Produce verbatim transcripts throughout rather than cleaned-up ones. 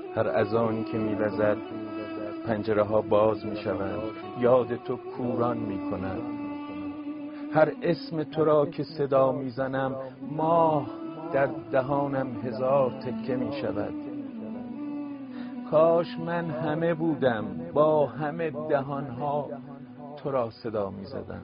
هر اذانی که می‌وزد پنجره ها باز می‌شوند، یاد تو کوران می‌کند. هر اسم تو را که صدا می‌زنم ماه در دهانم هزار تکه می‌شود. کاش من همه بودم با همه دهانها تو را صدا می‌زدم.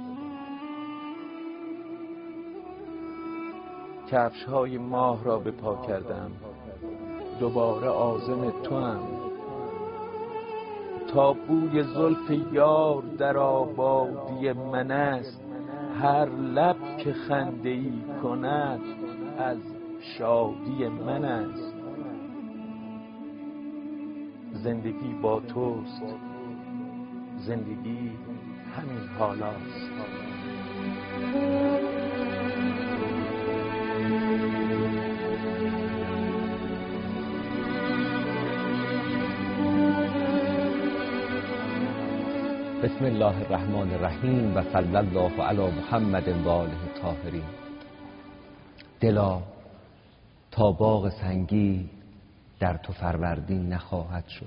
کفش‌های ماه را به پا کردم، دوباره عازم توام. تا بوی زلف یار در آبادی من است، هر لب که خنده‌ای کند از شادی من است. زندگی با توست، زندگی همین حالاست. بسم الله الرحمن الرحیم و صلی الله علی محمد و آله الطاهرین. دلا تا باغ سنگی در تو فروردین نخواهد شد.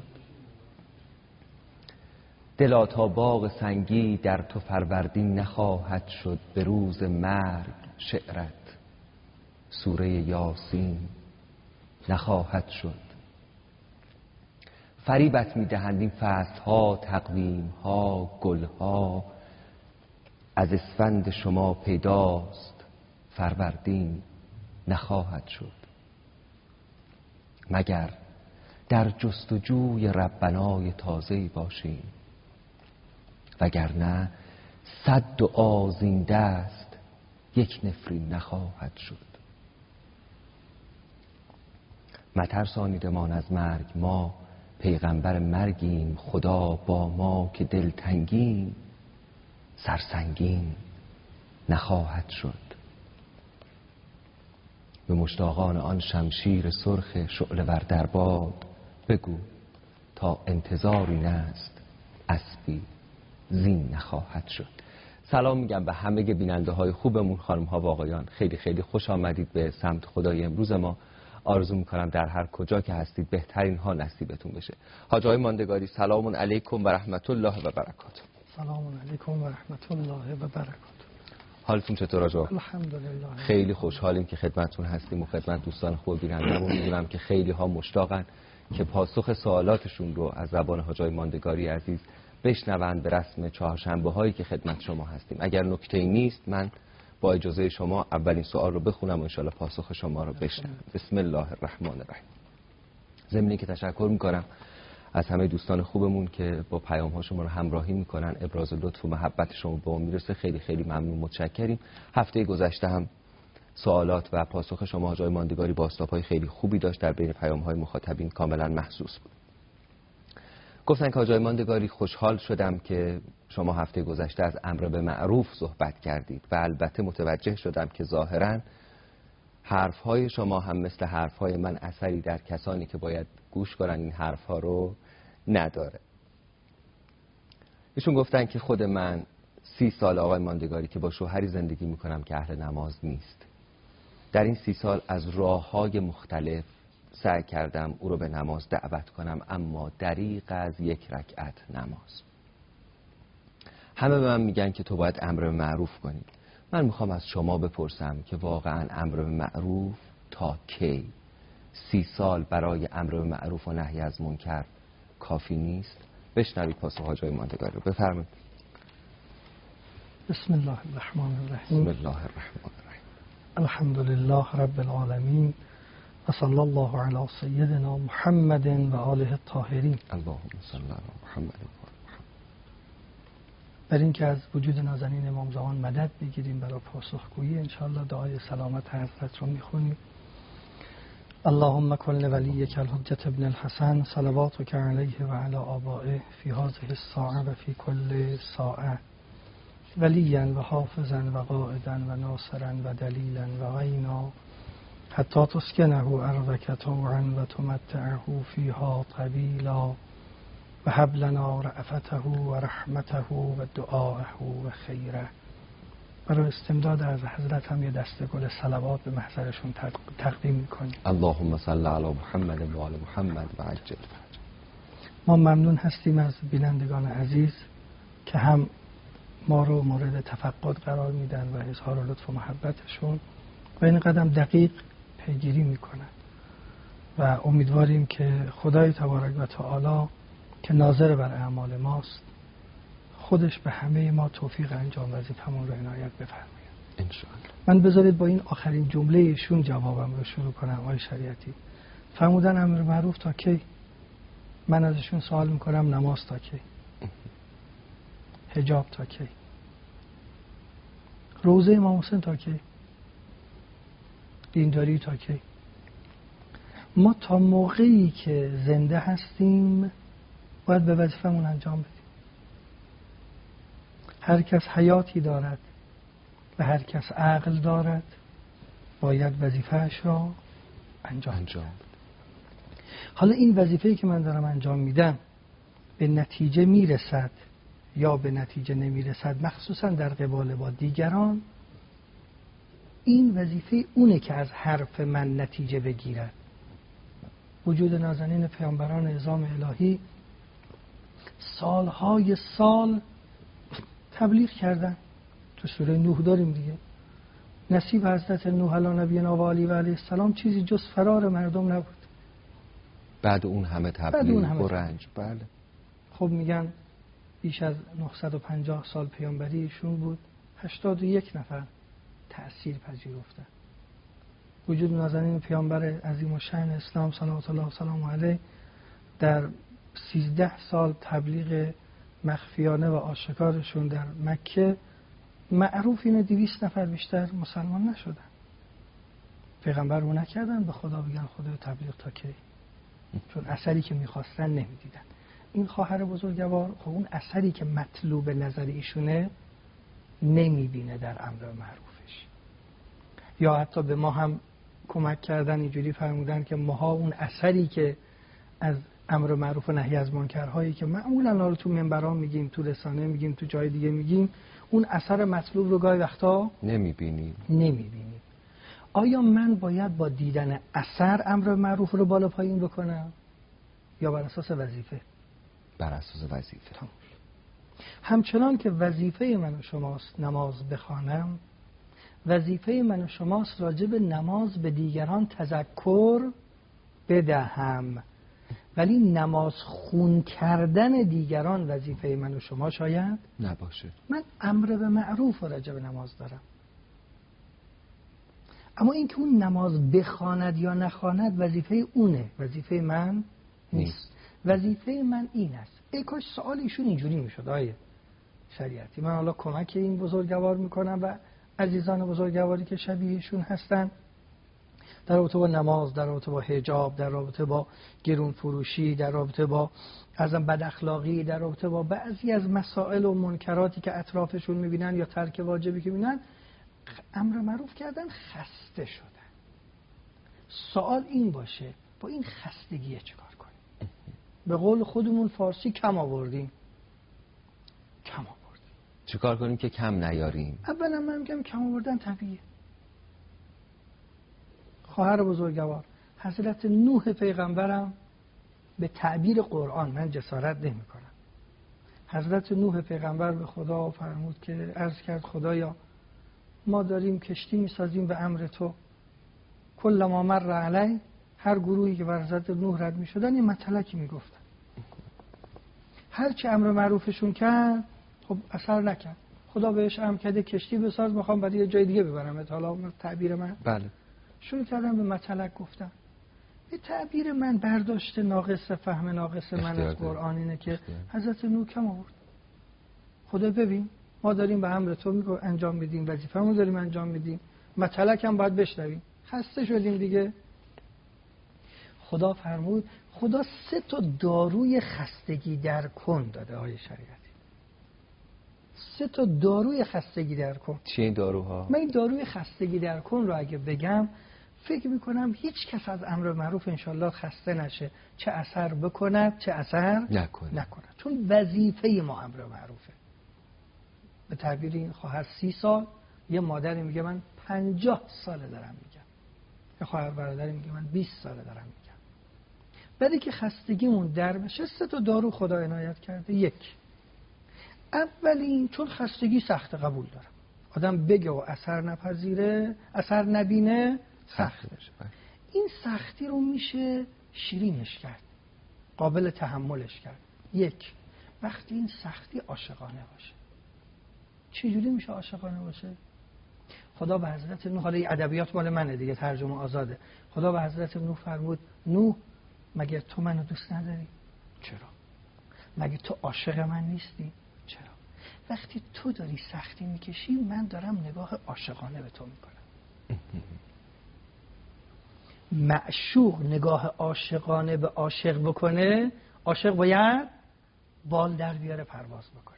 دلا تا باغ سنگی در تو فروردین نخواهد شد. به روز مرگ شعرت سوره یاسین نخواهد شد. فریبت میدهند این فصلها، تقویمها، گلها. از اسفند شما پیداست فروردین نخواهد شد. مگر در جستجوی ربنای تازه‌ای باشیم، وگرنه صد و آذین دست یک نفرین نخواهد شد. مترسانیدمان از مرگ، ما پیغمبر مرگیم. خدا با ما که دلتنگیم، سرسنگین نخواهد شد. به مشتاقان آن شمشیر سرخ شعله ور در باد بگو تا انتظار این است، اسبی زین نخواهد شد. سلام میگم به همه بیننده های خوبمون، خانم ها و آقایان. خیلی خیلی خوش آمدید به سمت خدای امروز ما. آرزو میکنم در هر کجا که هستید بهترین ها نصیبتون بشه. حاج آقای ماندگاری، سلام علیکم و رحمت الله و برکاته. سلام علیکم و رحمت الله و برکاته. حالتون چطور حاج آقا؟ الحمدلله. خیلی خوشحالیم که خدمتتون هستیم و خدمت دوستان خوب بیننده‌مون. میدونم که خیلی ها مشتاقن که پاسخ سوالاتشون رو از زبان حاج آقای ماندگاری عزیز بشنوند به رسم چهارشنبه هایی که خدمت شما هستیم. اگر نکته‌ای نیست من با اجازه شما اولین سوال رو بخونم و انشالله پاسخ شما رو بشنوم. بسم الله الرحمن الرحیم. ضمن که تشکر میکنم از همه دوستان خوبمون که با پیام ها شما رو همراهی میکنن، ابراز لطف و محبت شما به ما میرسه. خیلی خیلی ممنون، متشکریم. هفته گذشته هم سوالات و پاسخ شما حاج آقای ماندگاری با استاپ‌های خیلی خوبی داشت، در بین پیام های مخاطبین کاملا محسوس بود. گفتن که حاج آقای ماندگاری خوشحال شدم که شما هفته گذشته از امر به معروف صحبت کردید و البته متوجه شدم که ظاهراً حرفهای شما هم مثل حرفهای من اثری در کسانی که باید گوش کنن این حرفها رو نداره. ایشون گفتن که خود من سی سال آقای ماندگاری که با شوهری زندگی میکنم که اهل نماز نیست. در این سی سال از راههای مختلف سعی کردم او رو به نماز دعوت کنم، اما دریغ از یک رکعت نماز. همه به من میگن که تو باید امر به معروف کنی. من میخوام از شما بپرسم که واقعا امر به معروف تا کی؟ سی سال برای امر به معروف و نهی از منکر کافی نیست؟ بشنوید پاسخ حاج آقای ماندگاری رو. بفرمایید. بسم الله الرحمن الرحیم. بسم الله الرحمن الرحیم. الحمد لله رب العالمین و صلی الله علی سیدنا محمد و آله الطاهرین. اللهم صل علی محمد. بر این که از وجود نازنین امام زمان مدد بگیریم برای پاسخگویی، انشاءالله دعای سلامت حضرت رو میخونیم. اللهم کن لولیک الحجة ابن الحسن صلواتک علیه و علی آبائه فی هذه الساعه و فی کل ساعه ولیا و حافظا و قائدا و ناصرا و دلیلا و عینا حتی تسکنه ارضک طوعا و تمتعه فیها طویلا و هب لنا رأفته و رحمته و دعاءه و خیره برای استمداد از حضرت هم یه دسته گل صلوات به محضرشون تقدیم میکنیم. اللهم صل علی محمد و آل محمد و عجل فرج. ما ممنون هستیم از بینندگان عزیز که هم ما رو مورد تفقد قرار میدن و اظهار لطف و محبتشون و این قدم دقیق پیگیری میکنن و امیدواریم که خدای تبارک و تعالی که ناظر بر اعمال ماست خودش به همه ما توفیق انجام وظیفه‌مون رو عنایت بفرماید ان شاء الله. من بذارید با این آخرین جمله ایشون جوابم رو شروع کنم. آقای شریعتی فرمودن امر معروف تا کی؟ من ازشون سوال میکنم نماز تا کی؟ حجاب تا کی؟ روزه امام حسین تا کی؟ دینداری تا کی؟ ما تا موقعی که زنده هستیم باید به وظیفه‌مون انجام بدیم. هر کس حیاتی دارد و هر کس عقل دارد باید وظیفه‌اش را انجام انجام بده. حالا این وظیفه‌ای که من دارم انجام میدم به نتیجه میرسد یا به نتیجه نمیرسد، مخصوصا در قبال با دیگران، این وظیفه اونه که از حرف من نتیجه بگیرد. وجود نازنین پیامبران اعظام الهی سالهای سال تبلیغ کردن. تو سوره نوح داریم دیگه. نصیب حضرت نوح علی نبینا و علی و علیه السلام چیزی جز فرار مردم نبود. بعد اون همه تبلیغ و رنج. بله. خب میگن بیش از نهصد و پنجاه سال پیامبری ایشون بود، هشتاد و یک نفر تأثیر پذیرفتن. وجود نازنین پیامبر عظیم الشأن اسلام صلوات الله و سلام علیه در سیزده سال تبلیغ مخفیانه و آشکارشون در مکه معروف اینه دویست نفر بیشتر مسلمان نشدن. پیغمبر رو نکردن به خدا بگن خدا تبلیغ تا کی، چون اثری که میخواستن نمیدیدن. این خواهر بزرگوار خب اون اثری که مطلوب نظر ایشونه نمیبینه در امر معروفش. یا حتی به ما هم کمک کردن، اینجوری فرمودن که ماها اون اثری که از امر معروف و نهی از منکرهایی که معمولا رو تو منبرها میگیم، تو رسانه میگیم، تو جای دیگه میگیم، اون اثر مطلوب رو گاهی وقتا نمیبینیم. نمیبینیم. آیا من باید با دیدن اثر امر معروف رو بالا پایین بکنم یا بر اساس وظیفه؟ بر اساس وظیفه. همچنان که وظیفه من و شماست نماز بخوانم، وظیفه من و شماست راجع به نماز به دیگران تذکر بدهم. ولی نماز خون کردن دیگران وظیفه من و شما شاید نباشه. من امر به معروف راجع به نماز دارم، اما اینکه اون نماز بخواند یا نخواند وظیفه اونه، وظیفه من نیست. وظیفه من این است. ای کاش سوال ایشون اینجوری میشد آیه شریعتی. من حالا کمک این بزرگوار میکنم و عزیزان بزرگواری که شبیهشون هستن در رابطه با نماز، در رابطه با حجاب، در رابطه با گرون فروشی، در رابطه با ازم بد اخلاقی، در رابطه با بعضی از مسائل و منکراتی که اطرافشون میبینن یا ترک واجبی که میبینن، امر معروف کردن خسته شدن. سوال این باشه با این خستگی چیکار کنیم؟ به قول خودمون فارسی کم آوردیم. کم آوردیم. چیکار کنیم که کم نیاریم؟ اولا من میگم کم آوردن طبیعیه. خواهر بزرگوار حضرت نوح پیغمبرم به تعبیر قرآن، من جسارت نمی کنم، حضرت نوح پیغمبر به خدا فرمود که عرض کرد خدایا ما داریم کشتی می سازیم به امر تو، کل ما مر علی، هر گروهی که بر حضرت نوح رد می شدن این مطلقی می گفتن، هر چه امر معروفشون کرد خب اثر نکرد. خدا بهش امر کرده کشتی بساز، میخوام برای یه جای دیگه ببرم. حالا تعبیر من بله شروع کردم به مطلق گفتن. به تعبیر من برداشت ناقص، فهم ناقص من از قرآن اینه که حضرت نوح کم آورد. خدا ببین ما داریم به امر تو میگو انجام میدیم، وظیفه‌مون داریم انجام میدیم، مطلق هم باید بشنویم، خسته شدیم دیگه. خدا فرمود، خدا سه تا داروی خستگی در کن داده های شریعتی. سه تا داروی خستگی در کن. چی این داروها؟ من این داروی خستگی در کن رو اگه بگم فکر میکنم هیچ کس از امر معروف انشالله خسته نشه، چه اثر بکند چه اثر نکند. نکند. چون وظیفه ما امر معروفه. به تعبیر این خواهر سی سال یه مادری میگه من پنجاه ساله دارم میگم، یه خواهر برادری میگه من بیست ساله دارم میگم. بعدی که خستگیمون در بشه سه تا دارو خدا عنایت کرده. یک، اولین چون خستگی سخت قبول دارم، آدم بگه و اثر نپذیره، اثر نبینه، سخت بشه. این سختی رو میشه شیرینش کرد، قابل تحملش کرد. یک، وقتی این سختی عاشقانه باشه. چجوری میشه عاشقانه باشه؟ خدا به حضرت نوح، حالا این ادبیات مال منه دیگه، ترجمه آزاده، خدا به حضرت نوح فرمود نوح مگه تو منو دوست نداری؟ چرا؟ مگه تو عاشق من نیستی؟ چرا؟ وقتی تو داری سختی میکشی من دارم نگاه عاشقانه به تو میکنم. معشوق نگاه عاشقانه به عاشق بکنه، عاشق باید بال در بیاره پرواز بکنه.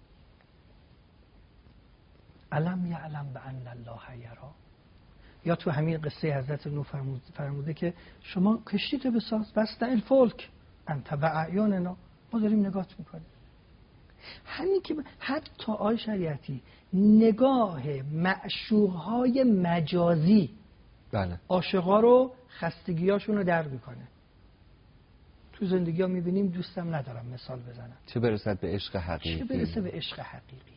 علم یعلم بأن الله یرا. یا تو همین قصه حضرت نوح فرمود فرموده که شما کشتیت بساز، بسط الفلک انت باعیاننا، ما داریم نگات میکنیم. همین که حتی آی شریعتی نگاه معشوقهای مجازی بله عاشقا رو خستگیاشون رو در میکنه. تو زندگی ها میبینیم، دوستم ندارم مثال بزنم، چه برسد به عشق حقیقی. چه برسه به عشق حقیقی.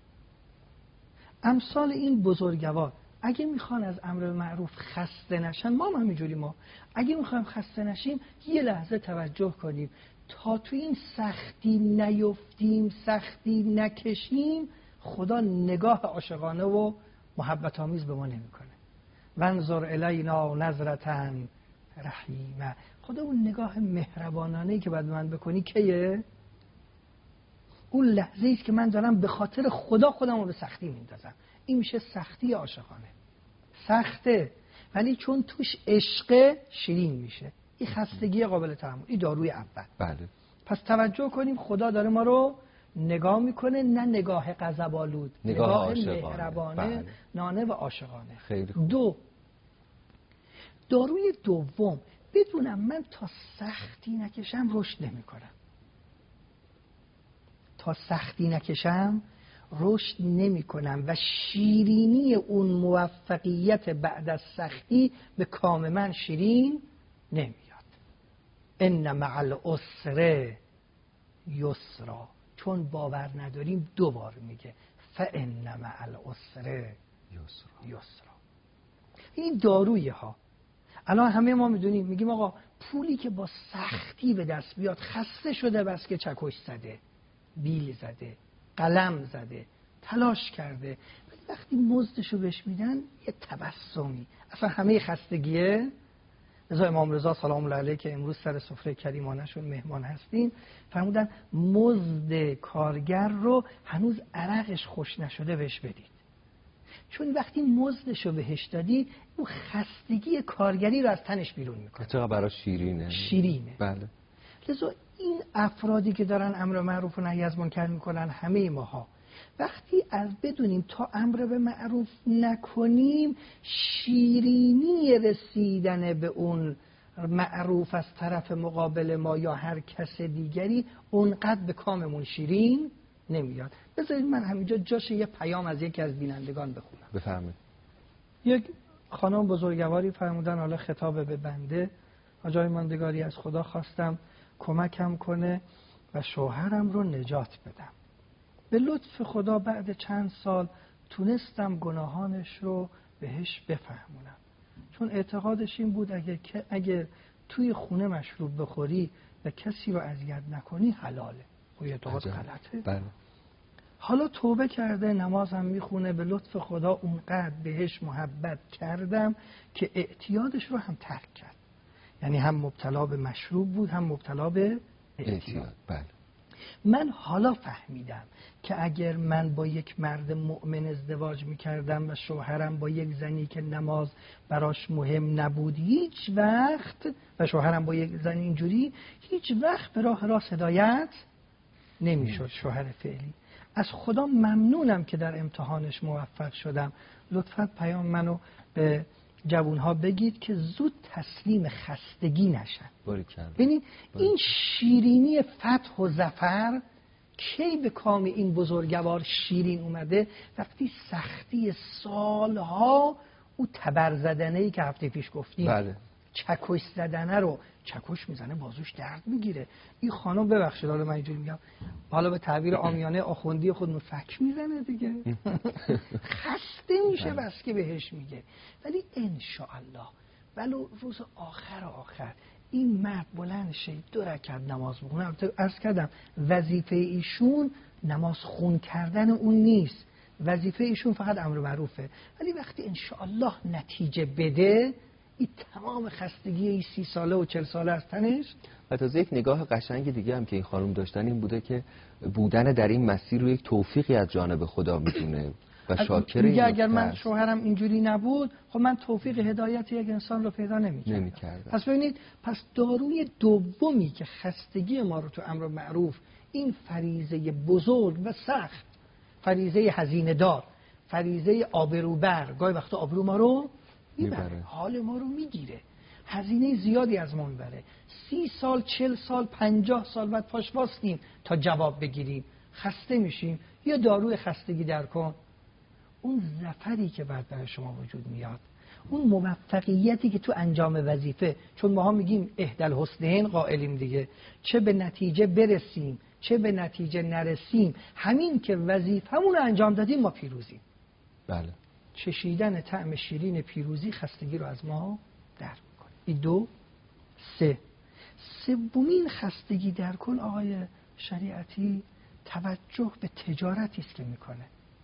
امثال این بزرگوار اگه میخوان از امر معروف خسته نشن، ما هم همینجوری، ما اگه میخوایم خسته نشیم یه لحظه توجه کنیم تا تو این سختی نیفتیم، سختی نکشیم، خدا نگاه عاشقانه و محبت آمیز به ما نمیکنه. وانظر الینا نظرة رحیمه. خدا اون نگاه مهربانانه‌ای که بعد من بکنی کیه؟ اون لحظه ایست که من دارم به خاطر خدا خودم رو به سختی میندازم. این میشه سختی عاشقانه. سخته ولی چون توش عشق شیرین میشه. این خستگی قابل تحمل، این داروی اول. بله. پس توجه کنیم خدا داره ما رو نگاه میکنه، نه نگاه غضب‌آلود، نگاه, نگاه مهربانه، بله. نانه و عاشقانه. خیلی خوب. دو، داروی دوم، بدونم من تا سختی نکشم رشد نمیکنم. تا سختی نکشم رشد نمی کنم و شیرینی اون موفقیت بعد از سختی به کام من شیرین نمیاد. ان مع العسر یسرا. چون باور نداریم دوبار میگه فان مع العسر یسرا. این دارویی ها. الان همه ما میدونیم، میگیم آقا پولی که با سختی به دست بیاد، خسته شده بس که چکش زده، بیل زده، قلم زده، تلاش کرده، وقتی مزدشو بهش میدن یه تبسمی، اصلا همه خستگیه. رضا امام رضا سلام الله علیه که امروز سر سفره کریمانشون مهمان هستیم فرمودن مزد کارگر رو هنوز عرقش خوش نشده بهش بدید، چون وقتی مزدشو بهش دادی اون خستگی کارگری رو از تنش بیرون میکنه. چقدر برای شیرینه. شیرینه. بله. لذا این افرادی که دارن امر معروف و نهی از منکر میکنن، همه ماها وقتی از بدونیم تا امر به معروف نکنیم شیرینی رسیدن به اون معروف از طرف مقابل ما یا هر کس دیگری اونقدر به کاممون شیرین نمیاد. بذارید من همینجا جاش یه پیام از یکی از بینندگان بخونم. بفرمایید. یک خانم بزرگواری فرمودن، حالا خطاب به بنده، آجای ماندگاری از خدا خواستم کمکم کنه و شوهرم رو نجات بدم. به لطف خدا بعد چند سال تونستم گناهانش رو بهش بفهمونم، چون اعتقادش این بود اگه اگه توی خونه مشروب بخوری و کسی رو اذیت نکنی حلاله. و اعتقاد غلطه. بله. حالا توبه کرده، نمازم میخونه، به لطف خدا اونقدر بهش محبت کردم که اعتیادش رو هم ترک کرد. یعنی هم مبتلا به مشروب بود هم مبتلا به اعتیاد. بله. من حالا فهمیدم که اگر من با یک مرد مؤمن ازدواج میکردم و شوهرم با یک زنی که نماز براش مهم نبود هیچ وقت، و شوهرم با یک زن اینجوری هیچ وقت به راه راست هدایت نمیشد. شوهر فعلی از خدا ممنونم که در امتحانش موفق شدم. لطفاً پیام منو به جوانها بگید که زود تسلیم خستگی نشن. باریکلا. ببینید این شیرینی فتح و ظفر کی به کام این بزرگوار شیرین اومده؟ وقتی سختی سالها او تبر زدنه‌ای که هفته پیش گفتیم، بله. چکش زدنه رو چکش میزنه بازوش درد میگیره. این خانم ببخشید حالا من اینجوری میگم، حالا به تعبیر عامیانه آخوندی خودمون فک میزنه دیگه. خسته میشه بس که بهش میگه. ولی ان شاء الله ولو روز آخر آخر این مرد بلند شه دو رکعت نماز بخونه. البته عرض کردم وظیفه ایشون نماز خون کردن اون نیست، وظیفه ایشون فقط امر معروفه. ولی وقتی ان شاء الله نتیجه بده، این تمام خستگی این سی ساله و چل ساله از تنش. و تازه یک نگاه قشنگ دیگه هم که این خانم داشتن این بوده که بودن در این مسیر رو یک توفیقی از جانب خدا میدونه و شاکر این. میگه اگر من شوهرم اینجوری نبود، خب من توفیق هدایت یک انسان رو پیدا نمی‌کردم. نمی‌کردم. پس ببینید، پس داروی دومی که خستگی ما رو تو امر معروف، این فریضه بزرگ و سخت، فریضه هزینه دار، فریضه آبروبر، گاهی وقتا آبرو ما رو میبره، حال ما رو میگیره، هزینه زیادی از ما میبره. سی سال، چل سال، پنجاه سال بعد پاش واستیم تا جواب بگیریم، خسته میشیم. یا داروی خستگی در کن، اون ظفری که بعد برای شما وجود میاد، اون موفقیتی که تو انجام وظیفه، چون ما ها میگیم احدی الحسنین قائلیم دیگه، چه به نتیجه برسیم چه به نتیجه نرسیم، همین که وظیفه‌مون رو انجام دادیم ما پیروزیم. بله. چشیدن طعم شیرین پیروزی خستگی رو از ما در میکنه. این دو. سه، سومین خستگی در کن آقای شریعتی توجه به تجارتی است که میکنه.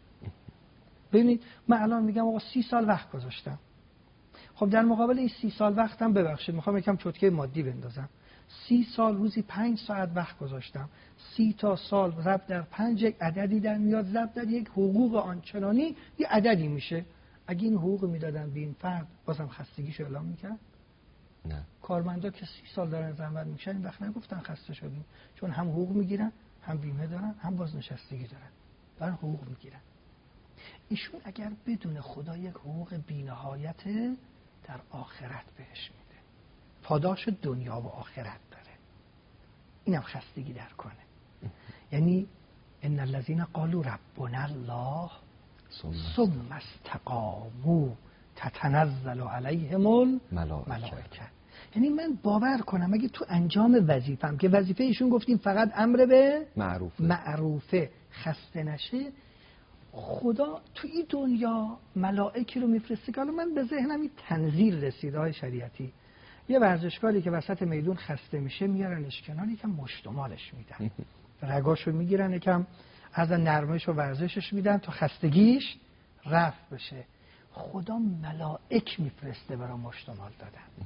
ببینید من الان میگم آقا سی سال وقت گذاشتم، خب در مقابل این سی سال وقتم ببخشید میخوام یکم چتکه مادی بندازم، سی سال روزی پنج ساعت وقت گذاشتم، سی تا سال ضرب در پنج یک عددی در میاد، ضرب در یک حقوق آنچنانی یه عددی میشه. اگه این حقوق میدادن به این فرد بازم خستگیشو اعلام میکرد؟ نه. کارمندا که سی سال دارن زحمت میکشن این وقت نگفتن خسته شدیم، چون هم حقوق میگیرن، هم بیمه دارن، هم بازنشستگی دارن، دارن حقوق میگیرن. ایشون اگر بدون خدا یک حقوق بی‌نهایت در آخرت بهش میده، پاداش دنیا و آخرت داره. اینم خستگی در کنه. یعنی ان الذين قالوا ربنا الله ثم استقاموا تتنزل عليهم الملائکه. یعنی من باور کنم اگه تو انجام وظیفه‌ام که وظیفه ایشون گفتیم فقط امر به معروفه, معروفه خسته نشه، خدا تو این دنیا ملائکی رو میفرسته. که حالا من به ذهنم این تنزیل رسید های شریعتی، یه ورزشکاری که وسط میدون خسته میشه میارنش کنار، یکم مشتمالش میدن، رگاشو میگیرن، یکم از نرمش و ورزشش میدن تا خستگیش رفع بشه. خدا ملائک میفرسته برای مشتمال دادن.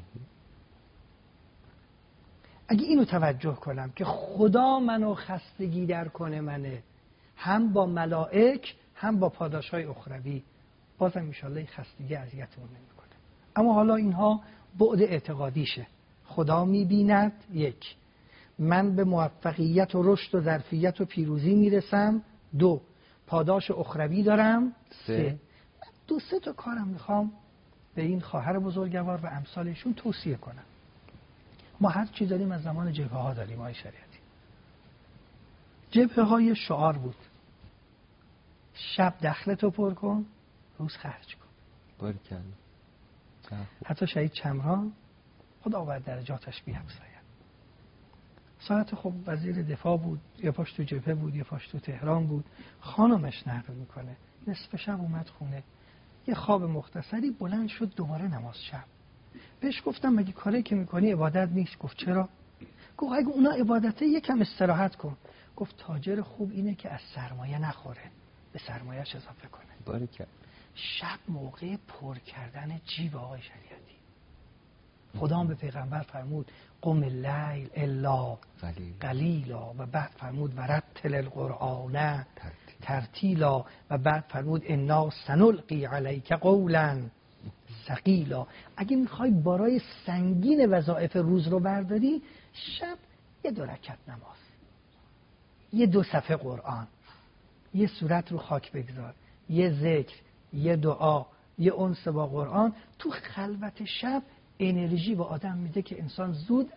اگه اینو توجه کنم که خدا منو خستگی در کنه منه، هم با ملائک هم با پاداش‌های اخروی، بازم انشالله این خستگی اذیتمون نمی‌کنه. اما حالا اینها بعد اعتقادیشه. خدا می‌بیند، یک، من به موفقیت و رشد و ظرفیت و پیروزی میرسم، دو، پاداش اخروی دارم، سه. دو سه تا کارم میخوام به این خواهر بزرگوار و امثالشون توصیه کنم. ما هر چی داریم از زمان جبهه ها داریم آقای شریعتی. جبهه های شعار بود، شب دخلتو پر کن، روز خرج کن. بارکن. حتی شهید چمران خدا باید درجاتش بیفزاید. ساعت خب وزیر دفاع بود، یه پاش تو جبهه بود، یه پاش تو تهران بود. خانمش نقل میکنه نصف شب اومد خونه، یه خواب مختصری، بلند شد دوباره نماز شب. بهش گفتم مگه کاری که میکنی عبادت نیست؟ گفت چرا؟ گفت اگه اونا عبادته یکم استراحت کن. گفت تاجر خوب اینه که از سرمایه نخوره، به سرمایه‌اش اضافه کنه. باریکن. شب موقع پر کردن جیب آقای شریعتی. خدا هم به پیغمبر فرمود قم اللیل الا قلیلا، و بعد فرمود ورتل القرآن ترتیلا، و بعد فرمود انا سنلقی علیک قولا ثقیلا. اگه میخوای بارای سنگین وظایف روز رو برداری، شب یه دو رکعت نماز، یه دو صفحه قرآن، یه سورت رو خاک بگذار، یه ذکر، یه دعا، یه انس با قرآن، تو خلوت شب انرژی به آدم میده که انسان زود از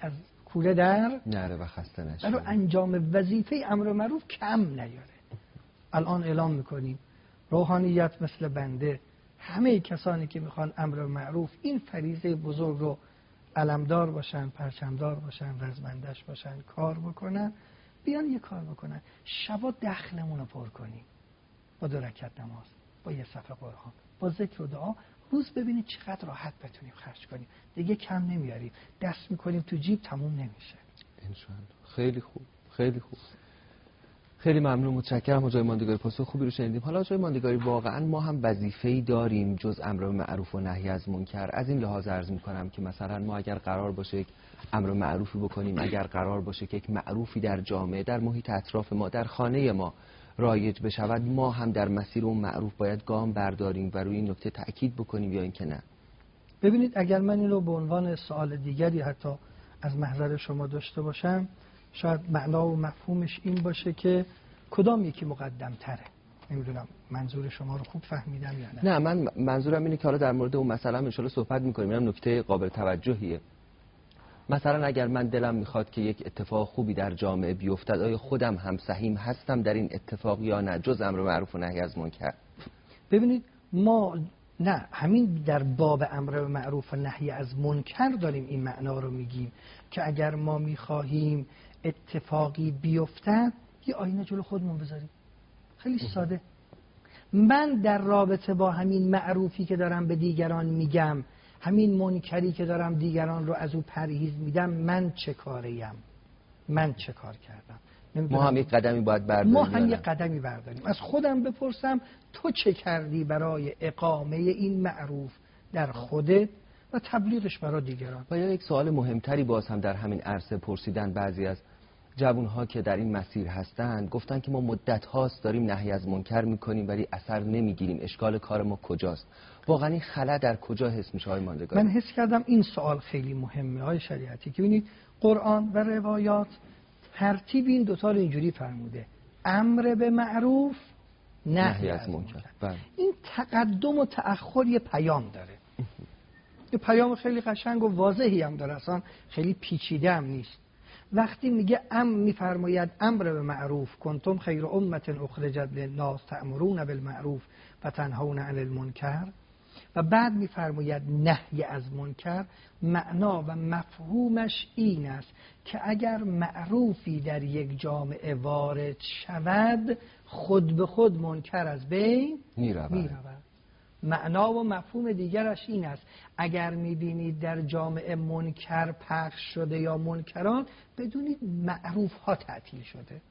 کوره در نره و خسته نشه، برای انجام وظیفه امر معروف کم نیاره. الان اعلام میکنیم روحانیت مثل بنده، همه کسانی که میخوان امر معروف این فریضه بزرگ رو علمدار باشن، پرچمدار باشن، رزمندش باشن، کار بکنن، بیان یه کار بکنن. شبا دخلمون رو پر کنیم با دو رکعت نماز، با یه صفحه قرآن، با ذکر و دعا. روز ببینید چقدر راحت بتونیم خرج کنیم، دیگه کم نمیاریم، دست میکنیم تو جیب تموم نمیشه. انشاءالله. خیلی خوب، خیلی خوب، خیلی ممنون، متشکرم حاج ماندگاری، پاسخ خوبی رو شنیدیم. حالا حاج ماندگاری واقعا ما هم وظیفه‌ای داریم جز امر معروف و نهی از منکر. از این لحاظ عرض می‌کنم که مثلا ما اگر قرار باشه یک امر معروفی بکنیم، اگر قرار باشه که یک معروفی در جامعه، در محیط اطراف ما، در خانه ما رایج بشود، ما هم در مسیر اون معروف باید گام برداریم و روی این نکته تأکید بکنیم یا اینکه نه؟ ببینید اگر من اینو به عنوان سوال دیگری حتی از محضر شما داشته باشم، شاید معنا و مفهومش این باشه که کدام یکی مقدم تره. نمیدونم منظور شما رو خوب فهمیدم یا نه. نه، من منظورم اینه که حالا در مورد اون مسئله ان شاءالله صحبت می‌کنیم. اینم نکته قابل توجهیه. مثلا اگر من دلم میخواد که یک اتفاق خوبی در جامعه بیفتد، آیا خودم هم سهیم هستم در این اتفاق یا نه، جز امر معروف و نهی از منکر؟ ببینید ما نه همین در باب امر معروف و نهی از منکر داریم این معنا رو میگیم که اگر ما میخواهیم اتفاقی بیفتد یه آینه جلو خودمون بذاریم. خیلی ساده. من در رابطه با همین معروفی که دارم به دیگران میگم، همین منکری که دارم دیگران رو از او پرهیز میدم، من چه کاریم؟ من چه کار کردم؟ ما هم یک قدمی باید برداریم. ما هم یک قدمی برداریم. از خودم بپرسم تو چه کردی برای اقامه این معروف در خودت و تبلیغش برای دیگران؟ و یا یک سوال مهمتری باز هم در همین عرصه پرسیدن بعضی از جوانها که در این مسیر هستند، گفتن که ما مدت هاست داریم نهی از منکر میکنیم ولی اثر نمیگیریم، اشکال کار ما کجاست؟ واقعا این خلا در کجا حس میشه های ماندگاری؟ من حس کردم این سوال خیلی مهمه های شریعتی که ببینید قرآن و روایات ترتیب این دوتا رو اینجوری فرموده: امر به معروف، نهی از منکر. این تقدم و تأخر یه پیام داره. یه پیام خیلی قشنگ و واضحی هم داره، اصلا خیلی پیچیده هم نیست. وقتی میگه ام میفرماید امر به معروف، کنتم خیر امت اخرجت للناس تأمرون بالمعروف و تنهون عن المنکر، و بعد میفرماید نهی از منکر، معنا و مفهومش این است که اگر معروفی در یک جامعه وارد شود، خود به خود منکر از بین میرود. میرود. معنا و مفهوم دیگرش این است اگر میبینید در جامعه منکر پخش شده یا منکران، بدونید معروف ها تعطیل شده.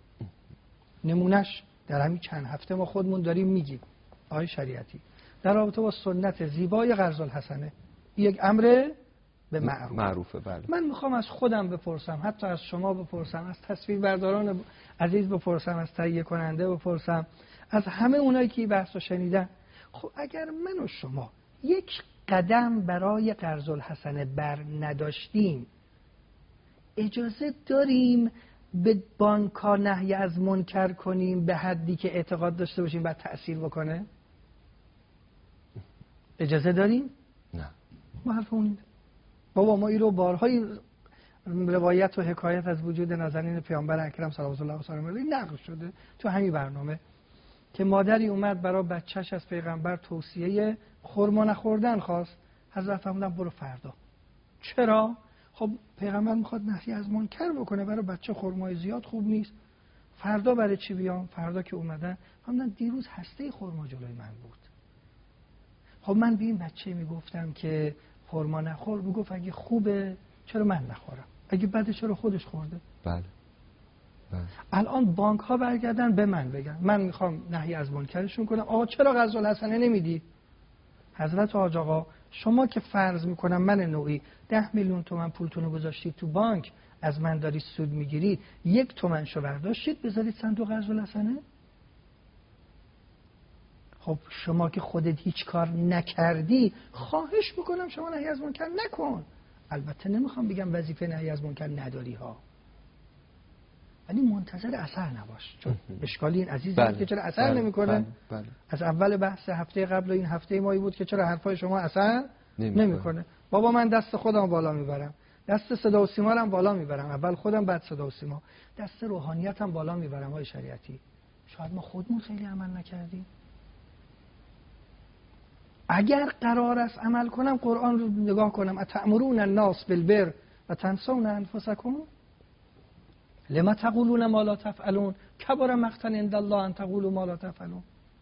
نمونش در همین چند هفته ما خودمون داریم میگیم آیه شریعتی در رابطه با سنت زیبای قرض الحسنه، یک امر به معروف. معروفه. بله. من میخوام از خودم بپرسم، حتی از شما بپرسم، از تصویربرداران عزیز بپرسم، از تهیه کننده بپرسم، از همه اونایی که این بحث رو شنیدن. خب اگر من و شما یک قدم برای قرض الحسنه بر نداشتیم، اجازه داریم به بانک‌ها نهی از منکر کنیم به حدی که اعتقاد داشته باشیم بعد تأثیر بکنه؟ اجازه داریم؟ نه. ما حرفمون بابا ما این رو بارهای روایت و حکایت از وجود نازنین پیامبر اکرم صلوات الله و سلامه علیه نقل شده تو همین برنامه که مادری اومد برای بچهش از پیغمبر توصیه خرما نخوردن خواست. حضرت فرمودن برو فردا. چرا؟ خب پیغمبر میخواد نهی از منکر بکنه، برای بچه خرمای زیاد خوب نیست. فردا برای چی بیام؟ فردا که اومدن فرمودن دیروز هسته خرما جلوی من بود. خب من به این بچه میگفتم که خرما نخور، میگفت اگه خوبه چرا من نخورم، اگه بده چرا خودش خورده. بله. بله. الان بانک ها برگردن به من بگن من میخوام نهی از منکرشون کنم، آقا چرا قرض الحسنه نمیدی؟ حضرت حاج آقا شما که فرض میکنم من نوعی ده میلیون تومن پولتونو گذاشتید تو بانک، از من دارید سود میگیرید، یک تومن شو برداشتید بذارید صندوق قرض الحسنه؟ خب شما که خودت هیچ کار نکردی، خواهش میکنم شما نهی از منکر نکن. البته نمیخوام بگم وظیفه نهی از منکر نداری ها، ولی منتظر اثر نباش، چون اشکالی این عزیزی بله. که چرا اثر بله. نمیکنه. بله. بله. از اول بحث هفته قبل این هفته مایی بود که چرا حرفای شما اثر نمیکنه. نمیکنه. بابا من دست خودم بالا میبرم، دست صدا و سیما رو هم بالا میبرم، اول خودم بعد صدا و سیما، دست روحانیت هم بالا میبرم. های شریعتی شاید ما خودمون خیلی عمل نکردیم. اگر قرار است عمل کنم قرآن رو نگاه کنم، اتأمرون الناس بالبر و تنسون انفسکم لما تقولون ما لا تفعلون کبر مقتا عند الله ان تقولوا ما لا تفعلون.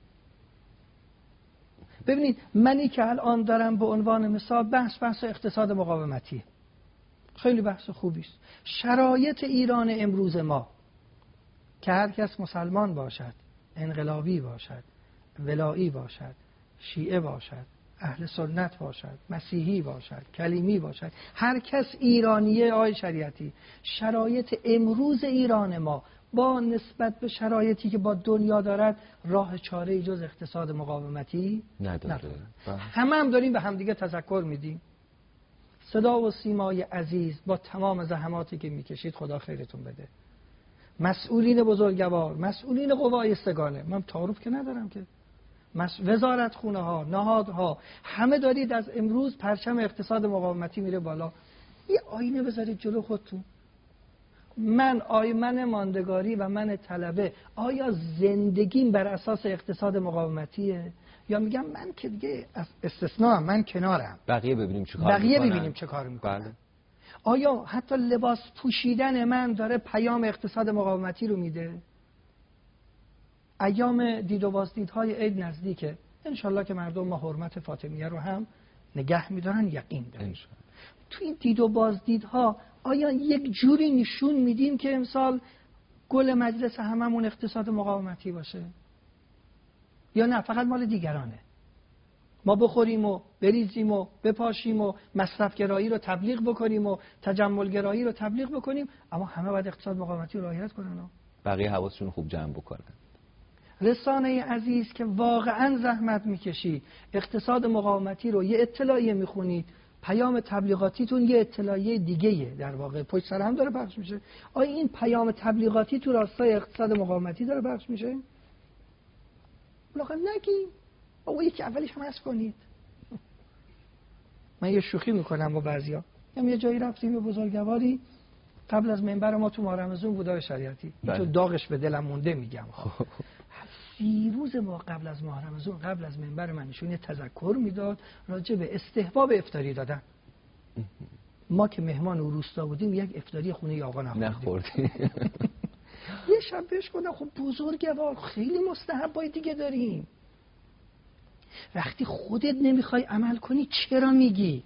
ببینید منی که الان دارم به عنوان مثال بحث بحث اقتصاد مقاومتی، خیلی بحث خوبی است. شرایط ایران امروز ما که هر کس مسلمان باشد، انقلابی باشد، ولایی باشد، شیعه باشد، اهل سنت باشد، مسیحی باشد، کلیمی باشد، هر کس ایرانیه. آی شریعتی شرایط امروز ایران ما با نسبت به شرایطی که با دنیا دارد راه چاره جز اقتصاد مقاومتی نداره, نداره. همه هم داریم به همدیگه تذکر میدیم. صدا و سیمای عزیز با تمام زحماتی که میکشید خدا خیرتون بده. مسئولین بزرگوار، مسئولین قوای سگانه، من تعارف که ندارم که، وزارت خونه ها، نهادها، همه دارید از امروز پرچم اقتصاد مقاومتی میره بالا. یه آینه بذارید جلو خودتون. من آی من ماندگاری و من طلبه آیا زندگیم بر اساس اقتصاد مقاومتیه یا میگم من که دیگه استثناء، من کنارم، بقیه ببینیم چه کار بقیه میکنن. ببینیم چه کار میکنن. بله. آیا حتی لباس پوشیدن من داره پیام اقتصاد مقاومتی رو میده؟ ایام دید و بازدیدهای عید نزدیکه، انشالله که مردم ما حرمت فاطمیه رو هم نگه میدارن، یقین دارن. تو این دید و بازدیدها آیا یک جوری نشون میدیم که امسال گل مجلس هممون اقتصاد مقاومتی باشه یا نه فقط مال دیگرانه؟ ما بخوریم و بریزیم و بپاشیم و مصرفگرایی رو تبلیغ بکنیم و تجملگرایی رو تبلیغ بکنیم، اما همه باید اقتصاد مقاومتی رو رعایت کنن و بقیه حواسشون خوب جمع بکنن. رسانه عزیز که واقعا زحمت میکشید، اقتصاد مقاومتی رو یه اطلاعیه میخونید، پیام تبلیغاتیتون یه اطلاعیه دیگه‌ایه، در واقع پشت سر هم داره پخش میشه. آیا این پیام تبلیغاتی تو راستای اقتصاد مقاومتی داره پخش میشه؟ بلاخر نگیم، او یکی اولیش هم حذف کنید. من یه شوخی میکنم با بعضیا، میگم یه جایی رفتیم به بزرگواری قبل از منبر ما تو ماه رمضان بوده شریعتی، تو داغش به دلم مونده میگم. سی روز ما قبل از ماه رمضان قبل از منبر منشون یه تذکر میداد راجع به استحباب افطاری دادن. ما که مهمان و روستا بودیم یک افطاری خونه آقا نخوردیم. یه شب بهش گفتم خب بزرگوار خیلی مستحبای دیگه داریم، وقتی خودت نمیخوای عمل کنی چرا میگی؟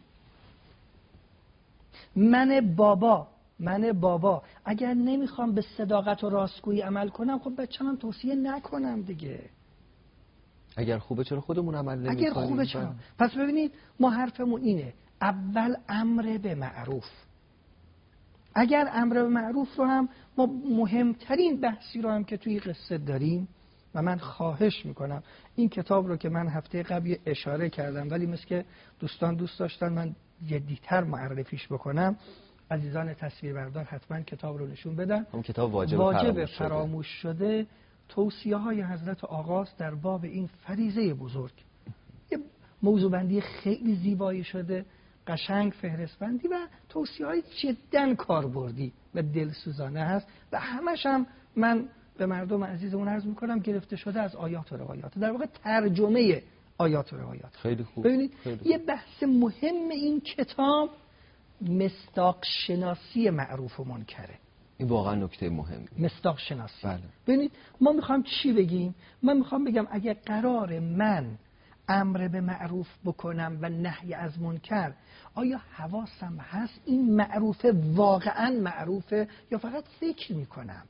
من بابا من بابا اگر نمیخوام به صداقت و راستگویی عمل کنم، خب بچه‌م توصیه نکنم دیگه. اگر خوبه چرا خودمون عمل نمی‌کنیم؟ اگر خوبه چرا؟ پس ببینید ما حرفمون اینه، اول امر به معروف. اگر امر به معروف رو هم ما مهمترین بحثی رو هم که توی قصه داریم و من خواهش میکنم این کتاب رو که من هفته قبل اشاره کردم ولی مثل که دوستان دوست داشتن من جدی‌تر معرفیش بکنم، عزیزان تصویربردار حتما کتاب رو نشون بدن. اون کتاب واجب, واجب فراموش, فراموش شده, شده. توصیه های حضرت آقاست در باب این فریضه بزرگ. یه موضوع بندی خیلی زیبایی شده، قشنگ فهرست‌بندی و توصیه های جداً کاربردی و دلسوزانه هست و همش هم من به مردم عزیزمون عرض میکنم گرفته شده از آیات و روایات، در واقع ترجمه آیات و روایات. خیلی خوب. ببینید خیلی یه بحث مهم این کتاب مصداق شناسی معروف و منکره. این واقعا نکته مهمی. مصداق شناسی. بله. ببینید ما میخوام چی بگیم؟ من میخوام بگم اگه قرار من امر به معروف بکنم و نهی از منکر، آیا حواسم هست این معروفه واقعا معروفه یا فقط فکر میکنم؟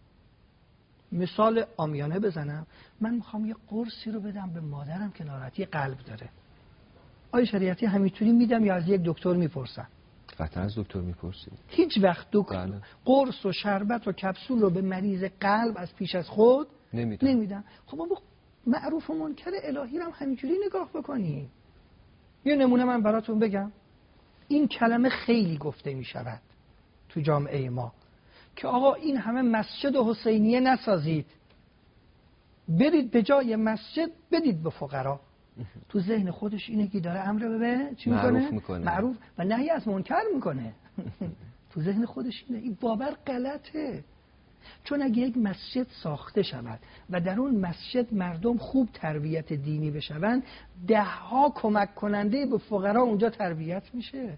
مثال عامیانه بزنم، من میخوام یه قرصی رو بدم به مادرم که ناراحتی قلب داره. آیا شریعتی همینطوری میدم یا از یک دکتر میپرسم؟ قطعا از دکتر میپرسید. هیچ وقت دکتر بله. قرص و شربت و کپسول رو به مریض قلب از پیش از خود نمیدم. نمیدم. خب ما معروف و منکر الهی رو هم همینجوری نگاه بکنیم. یه نمونه من براتون بگم. این کلمه خیلی گفته میشود تو جامعه ما که آقا این همه مسجد حسینیه نسازید، برید به جای مسجد بدید به فقرا. تو ذهن خودش اینه که داره امر به چی معروف میکنه؟ میکنه. معروف و نهی از منکر میکنه. تو ذهن خودش اینه. این باور غلطه. چون اگه یک مسجد ساخته شود و در اون مسجد مردم خوب تربیت دینی بشوند، ده ها کمک کننده به فقرا اونجا تربیت میشه.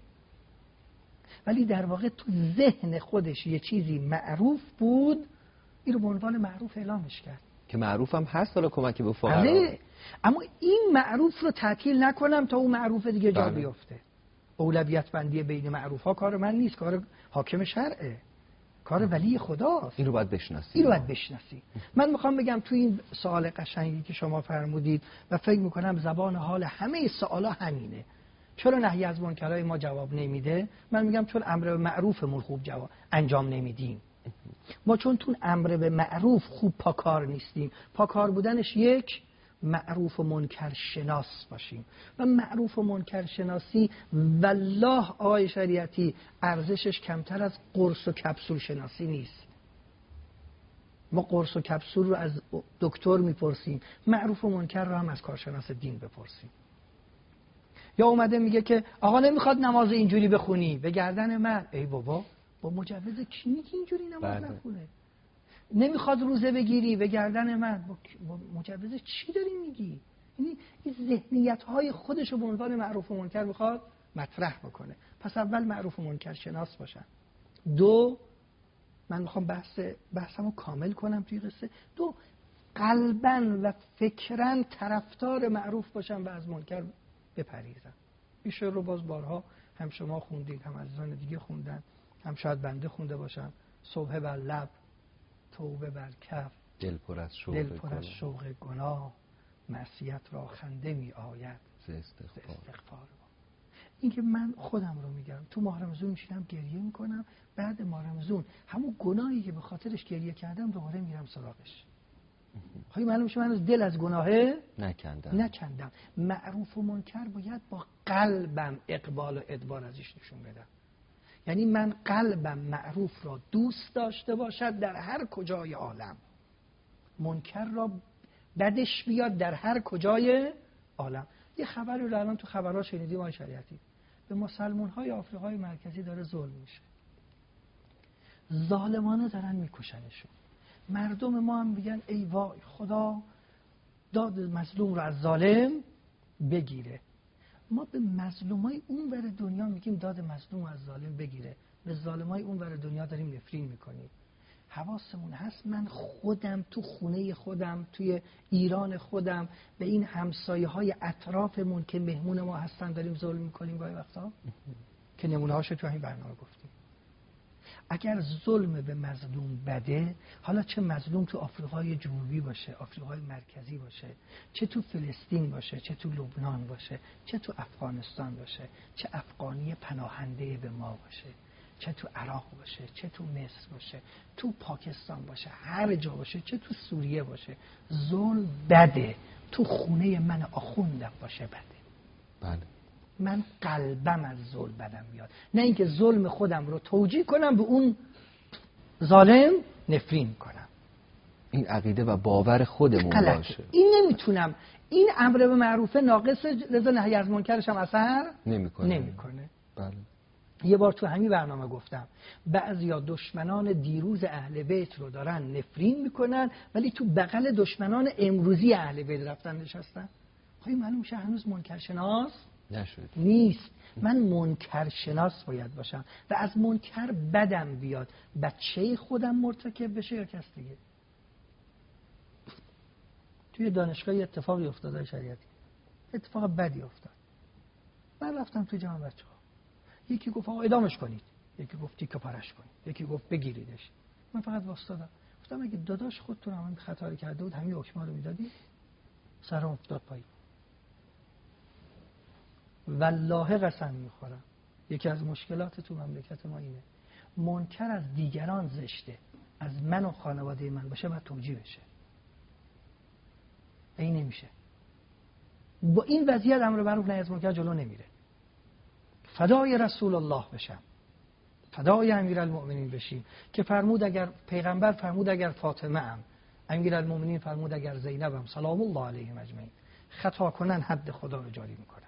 ولی در واقع تو ذهن خودش یه چیزی معروف بود، این رو به عنوان معروف اعلامش کرد که معروف هم هست حالا کمک به فقرا. بله. اما این معروف رو تعطیل نکنم تا اون معروف دیگه جا بله. بیفته. اولویت بندی بین معروف ها کار من نیست، کار حاکم شرعه، کار ولی خداست. این رو باید بشناسی. این رو باید بشناسی. من میخوام بگم تو این سوال قشنگی که شما فرمودید و فکر میکنم زبان حال همه سوالا همینه، چرا نهی از منکرهای ما جواب نمیده؟ من میگم چون امر به معروفمون خوب جواب انجام نمیدیم. ما چون تو امر به معروف خوب پاکار نیستیم. پاکار بودنش یک، معروف و منکر شناس باشیم. و معروف و منکر شناسی والله آقای شریعتی ارزشش کمتر از قرص و کپسول شناسی نیست. ما قرص و کپسول رو از دکتر میپرسیم، معروف و منکر رو هم از کارشناس دین بپرسیم. یا اومده میگه که آقا نمیخواد نماز اینجوری بخونی، به گردن من. ای بابا، با مجوز کی میگی اینجوری نماز نخونه؟ نمیخواد روزه بگیری، به گردن من. با مجوز چی داری میگی؟ یعنی این ذهنیت های خودش رو به عنوان معروف و منکر میخواد مطرح بکنه. پس اول معروف و منکر شناس باشن. دو، من میخوام بحث بحثمو کامل کنم توی قصه. دو، قلباً و فکراً طرفدار معروف باشن و از منکر بپریزن. این شعر رو باز بارها هم شما خوندید، هم عزیزان دیگه خوندن، هم شاید بنده خونده باشم. صبح بر لب، توبه بر کف، دل پر از شوق دل پر از شوق گناه، معصیت را خنده می آید ز استغفار. استغفار. این که من خودم رو میگم، تو ماه رمضان میشینم گریه میکنم، بعد ماه رمضان همون گناهی که به خاطرش گریه کردم دوباره میرم سراغش. خواهی معلوم میشه من از دل از گناهه نکندم. نکندم. معروف و منکر باید با قلبم اقبال و ادبار ازش نشون بدم. یعنی من قلبم معروف را دوست داشته باشد در هر کجای عالم، منکر را بدش بیاد در هر کجای عالم. یه خبری رو الان تو خبرها شنیدیم آقای شریعتی، به مسلمان های آفریقای مرکزی داره ظلم میشه، ظالمانه دارن میکشنشون. مردم ما هم میگن ای وای خدا داد مظلوم رو از ظالم بگیره. ما به مظلومای اون ور دنیا میگیم داد مظلوم از ظالم بگیره، به ظالمای اون ور دنیا داریم نفرین میکنیم. حواسمون هست من خودم تو خونه خودم توی ایران خودم به این همسایه های اطرافمون که مهمون ما هستن داریم ظلم میکنیم گاهی وقتا که نمونه هاشو تو این برنامه گفتیم. اگر ظلم به مظلوم بده، حالا چه مظلوم تو آفریقای جنوبی باشه، آفریقای مرکزی باشه، چه تو فلسطین باشه، چه تو لبنان باشه، چه تو افغانستان باشه، چه افغانی پناهنده به ما باشه، چه تو عراق باشه، چه تو مصر باشه، تو پاکستان باشه، هر جا باشه، چه تو سوریه باشه، ظلم بده. تو خونه من آخوندم باشه بده. بله. من قلبم از ظلم بدم بیاد، نه اینکه ظلم خودم رو توجیه کنم به اون ظالم نفرین کنم. این عقیده و باور خودمون غلطه. باشه. این نمیتونم. این امر به معروفه ناقص رضا نهی از منکرش هم اثر نمیکنه. نمیکنه. بله. یه بار تو همین برنامه گفتم بعضیا دشمنان دیروز اهل بیت رو دارن نفرین میکنن، ولی تو بغل دشمنان امروزی اهل بیت رفتن نشستن. خواهی معلوم شه هنوز منکر شناس نشد. نیست. من منکر شناس باید باشم و از منکر بدم بیاد. بچه خودم مرتکب بشه یا کس دیگه. توی دانشگاه اتفاقی افتاده شریعتی، اتفاق بدی افتاد. من رفتم توی جمع بچه ها، یکی گفت آقا ادامش کنید، یکی گفت تیکه پارش کنید، یکی گفت بگیریدش. من فقط واسطادم گفتم اگه داداش خودتون هم خطا کرده بود همین حکما رو میدادی. سرم افتاد پایین. والله قسم میخورم یکی از مشکلات تو مملکت ما اینه، منکر از دیگران زشته، از من و خانواده من باشه باید توجیه بشه. این نمیشه. با این وضعیت امر معروف نهی از منکر جلو نمیره. فدای رسول الله بشم، فدای امیرالمؤمنین بشیم که فرمود اگر پیغمبر فرمود اگر فاطمه ام، امیرالمؤمنین فرمود اگر زینبم سلام الله علیهم اجمعین، خطا کنن حد خدا رو جاری میکنن.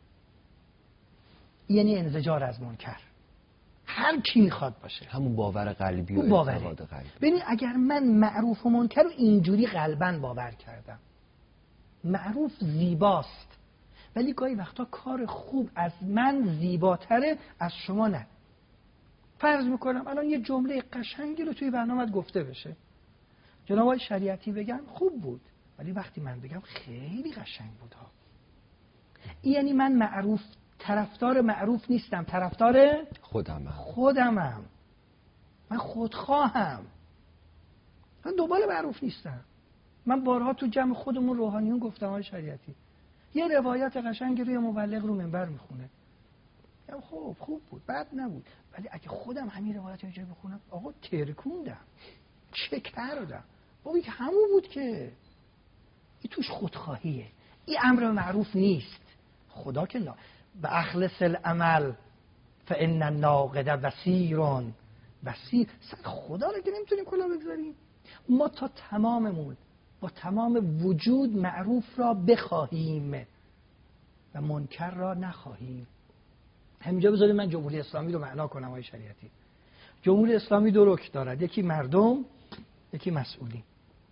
یعنی انزجار از منکر. هر کی میخواد باشه، همون باور قلبی و اعتقاد قلبی. ببین اگر من معروف و منکر رو اینجوری قلباً باور کردم، معروف زیباست ولی گاهی وقتا کار خوب از من زیباتره از شما نه. فرض میکنم الان یه جمله قشنگی رو توی برنامه گفته بشه، جناب آقای شریعتی بگن خوب بود، ولی وقتی من بگم خیلی قشنگ بود ها، یعنی من معروف طرفدار معروف نیستم، طرفدار خودمم. خودمم من خودخواهم، من دنبال معروف نیستم. من بارها تو جمع خودمون روحانیون گفتم آقای شریعتی یه روایت قشنگ روی مبلغ رو منبر میخونه، خب خوب بود بد نبود، ولی اگه خودم همین روایت رو جای بخونم آقا ترکوندم، چه کردم بابا که همون بود که این توش خودخواهیه، این امر معروف نیست. خدا که لا به اخلص العمل فان الناقد بصیرون بصیر، خدا رو که نمیتونیم کلا بگذاریم. ما تا تماممون با تمام وجود معروف را بخواهیم و منکر را نخواهیم. همینجا بذارید من جمهوری اسلامی رو معنا کنم آقای شریعتی. جمهوری اسلامی دو رکن دارد، یکی مردم یکی مسئولین.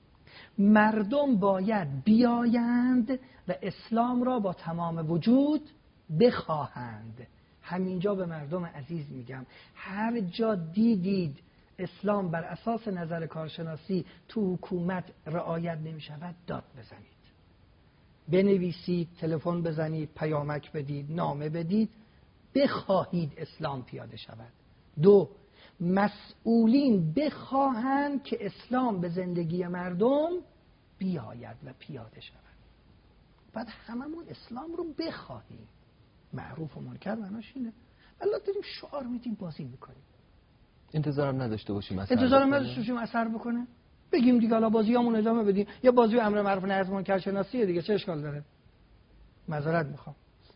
مردم باید بیایند و اسلام را با تمام وجود بخواهند. همینجا به مردم عزیز میگم هر جا دیدید اسلام بر اساس نظر کارشناسی تو حکومت رعایت نمی‌شود داد بزنید، بنویسید، تلفن بزنید، پیامک بدید، نامه بدید، بخواهید اسلام پیاده شود. دو، مسئولین بخواهند که اسلام به زندگی مردم بیاید و پیاده شود. بعد هممون اسلام رو بخواهیم. معروف و منکر معناش اینه. الله داریم شعار میدیم بازی میکنیم. انتظارم نداشته باشیم اثر انتظارم نداشته باشیم اثر بکنه. بگیم دیگه حالا بازیامون ادامه بدیم. یا بازی امر معروف و نهی از منکر شناسیه دیگه، چه اشکال داره؟ معذرت میخوام.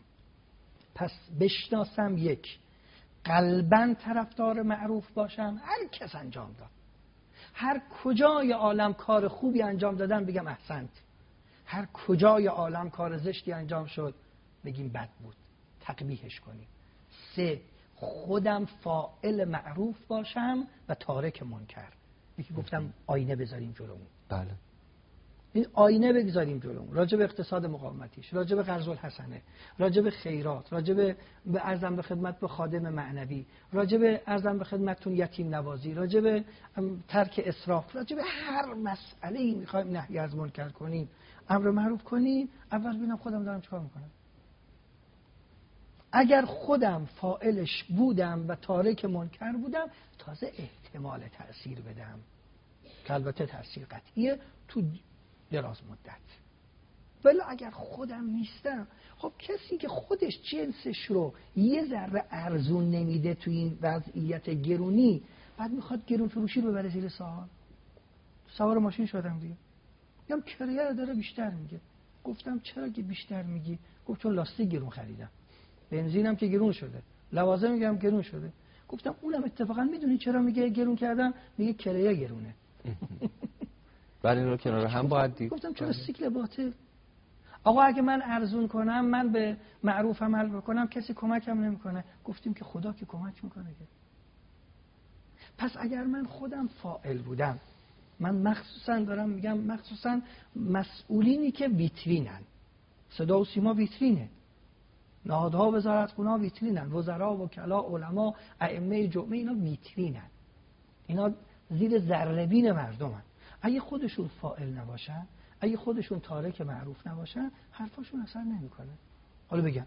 پس بشناسم، یک، قلباً طرفدار معروف باشم، هر کس انجام داد، هر کجای عالم کار خوبی انجام دادن بگم احسنت، هر کجای عالم کار زشتی انجام شد بگیم بد بود، تقبیحش کنیم. سه، خودم فاعل معروف باشم و تارک منکر. یکی گفتم آینه بذاریم جلومون. بله. این آینه بگذاریم جلومون، راجع به اقتصاد مقاومتیش، راجع به قرض الحسنه، راجع به خیرات، راجع به ارزم به خدمت به خادم معنوی، راجع به ارزم به خدمتتون یتیم نوازی، راجع به ترک اسراف، راجع به هر مسئله‌ای می‌خوایم نهی از منکر کنیم، امر معروف کنیم، اول ببینم خودم دارم چیکار می‌کنم. اگر خودم فاعلش بودم و تارک منکر بودم تازه احتمال تأثیر بدم که البته تأثیر قطعیه تو دراز مدت. ولی اگر خودم نیستم، خب کسی که خودش جنسش رو یه ذره ارزون نمیده تو این وضعیت گرونی، بعد میخواد گرون فروشی رو ببره زیر سوال. سوار ماشین شدم دیگه، میگم کرایه داره بیشتر میگه. گفتم چرا که بیشتر میگی؟ گفت چون لاستیک گرون خریدم، بنزینم که گرون شده، لوازم میگم گرون شده. گفتم اونم اتفاقا میدونی چرا میگه گرون کردم؟ میگه کرایه گرونه. ولی این رو کنار هم باید دید. گفتم چرا سیکل باطل؟ آقا اگه من ارزون کنم، من به معروف عمل بکنم، کسی کمکم نمیکنه. گفتیم که خدا که کمک میکنه که. پس اگر من خودم فاعل بودم، من مخصوصا دارم میگم مخصوصا مسئولینی که ویترینن، صدا و سیما ویترینه، نهادها وزارتخونه‌ها ویترینن، وزرا، وکلا، علما، ائمه جمعه اینا ویترینن، اینا زیر ذره‌بین مردمن. اگه خودشون فاعل نباشن، اگه خودشون تارک معروف نباشن، حرفاشون اثر نمیکنه. حالا بگم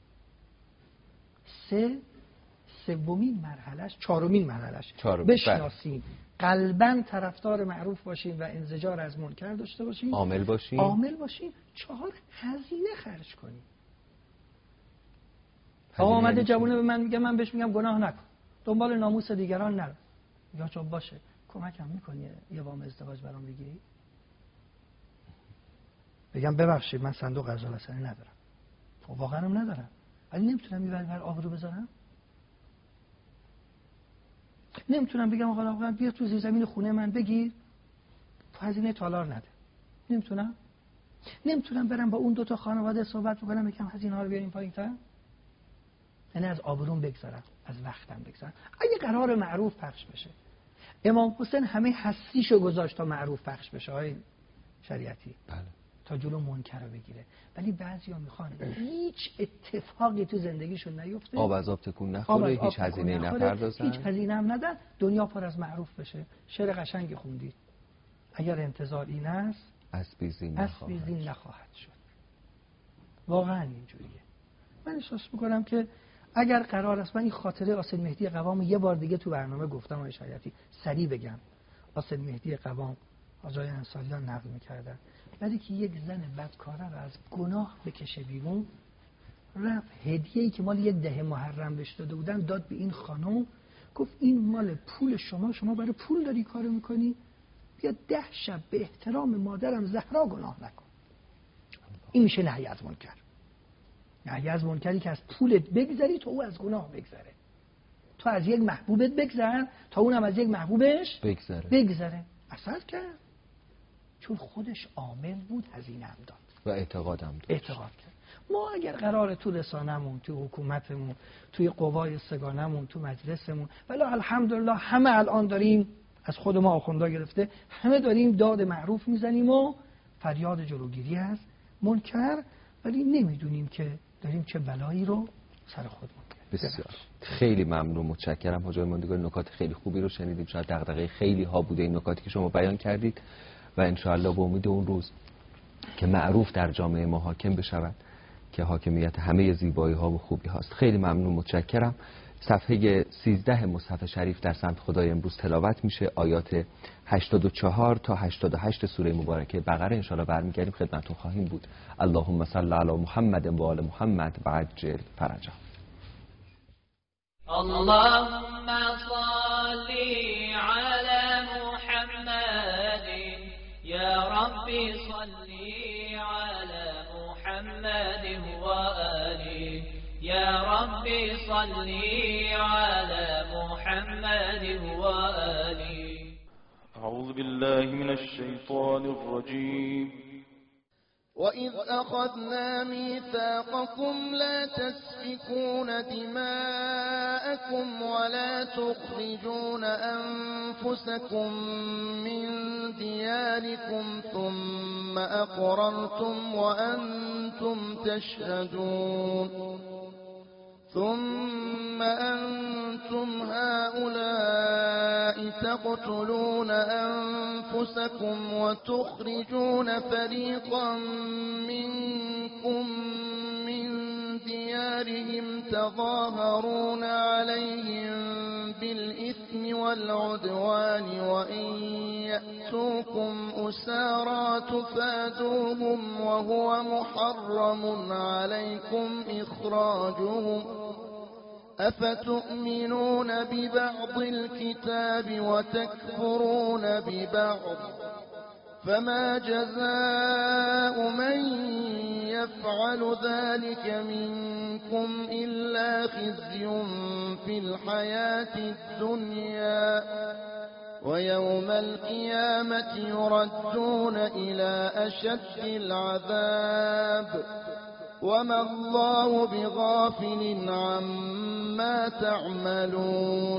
سه سومین مرحلهش چهارمین مرحلهش بشناسیم، قلباً طرفدار معروف باشیم و انزجار از منکر داشته باشیم، عامل باشیم عامل باشیم. چهار، هزینه خرج کنیم. آقا آمده جوونه به من میگه، من بهش میگم گناه نکن، دنبال ناموس دیگران نرو. یا چون باشه کمکم میکنی یه وام ازدواج برام بگیری؟ بگم ببخشید من صندوق قرض الحسنه ندارم. خب واقعا هم ندارم، ولی نمیتونم میبرم بر آبرو بذارم. نمیتونم بگم آقا آقا بیا تو زیر زمین خونه من بگیر، تو هزینه تالار نده. نمیتونم. نمیتونم برم با اون دو تا خانواده صحبت بکنم بگم هزینه ها رو بیاریم پایین‌تر؟ یعنی از آبروم بگذارم، از وقتم بگذارم. اگه قرار معروف پخش بشه، امام حسین همه هستیشو گذاشت تا معروف پخش بشه های شریعتی، بله، تا جلو منکر رو بگیره. ولی بعضیا میخوان هیچ اتفاقی تو زندگیشون نیفته، آب از آب تکون نخوره، هیچ هزینه نپردازن، هیچ هزینه هم ندن، دنیا پر از معروف بشه. شعر قشنگی خوندید، اگر انتظار این است اسبی زین اسبی زین نخواهد شد. واقعا اینجوریه. من احساس میکنم که اگر قرار است، من این خاطره آصل مهدی قوام یه بار دیگه تو برنامه گفتم آقای شریعتی، سریع بگم. آصل مهدی قوام آقای انصاریان نقل میکردن، ولی که یک زن بدکاره رو از گناه بکشه بیرون، رفت هدیه‌ای که مال یک ده محرم بهش داده بودن داد به این خانم، گفت این مال پول شما، شما برای پول داری کارو میکنی، بیا ده شب به احترام مادرم زهرا گناه نکن. این میشه نهی از منکر. نهی از منکری که از پولت بگذری تا او از گناه بگذره. تو از یک محبوبت بگذر تا اونم از یک محبوبش بگذره. بگذره. اثر کرد. چون خودش عامل بود، هزینه هم داد و اعتقادم داشت. اعتقاد کرد. ما اگر قراره تو رسانمون، تو حکومتمون، توی قوای سگانمون، تو مجلسمون، ولی الحمدلله همه الان داریم، از خود ما آخوندا گرفته، همه داریم داد معروف میزنیم و فریاد جلوگیری از منکر، ولی نمیدونیم که داریم چه بلایی رو سر خودمون میاریم. بسیار خیلی ممنون، متشکرم حاج آقای ماندگاری. نکات خیلی خوبی رو شنیدیم، شاید دغدغه خیلی ها بوده این نکاتی که شما بیان کردید و ان شاءالله به امید اون روز که معروف در جامعه ما حاکم بشود که حاکمیت همه زیبایی ها و خوبی هاست. خیلی ممنون، متشکرم. صفحه سیزده مصحف شریف در سمت خدای امروز تلاوت میشه، آیات هشتاد و چهار تا هشتاد و هشت سوره مبارکه بقره. ان شاءالله برمیگردیم خدمتتون خواهیم بود. اللهم صل علی محمد و آل محمد و عجل فرجه. اللهم صل على محمد یا ربی صل على محمد و آله یا ربی صل على محمد و آله. اعوذ بالله من الشیطان الرجیم. وَإِذْ أَخَذْنَا مِيثَاقَكُمْ لَا تَسْفِكُونَ دِمَاءَكُمْ وَلَا تُخْرِجُونَ أَنفُسَكُمْ مِنْ دِيَارِكُمْ ثُمَّ أَقْرَرْتُمْ وَأَنْتُمْ تَشْهَدُونَ ثم أنتم هؤلاء تقتلون أنفسكم وتخرجون فريقا منكم من ديارهم تظاهرون عليهم بالإثم والعدوان وإن يأتوكم أسارى تفادوهم وهو محرم عليكم إخراجهم أفتؤمنون ببعض الكتاب وتكفرون ببعض فما جزاء من يفعل ذلك منكم إلا خزي في الحياة الدنيا ويوم القيامة يردون إلى أشد العذاب وما الله بغافل عما تعملون.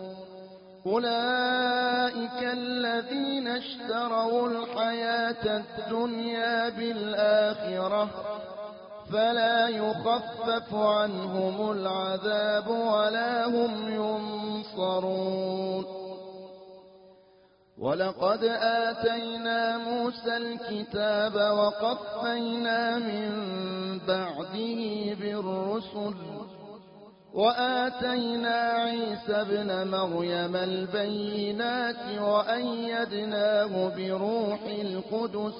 أولئك الذين اشتروا الحياة الدنيا بالآخرة فلا يخفف عنهم العذاب ولا هم ينصرون. ولقد آتينا موسى الكتاب وقفينا من بعده بالرسل وآتينا عيسى ابن مريم البينات وأيدناه بروح القدس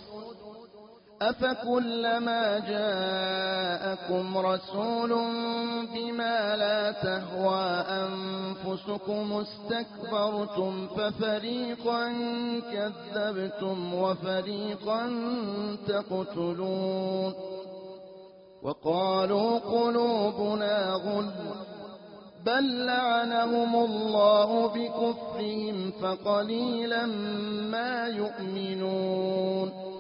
أفكلما جاءكم رسول بما لا تهوى أنفسكم استكبرتم ففريقا كذبتم وفريقا تقتلون. وقالوا قلوبنا غلف بل لعنهم الله بكفرهم فقليلا ما يؤمنون.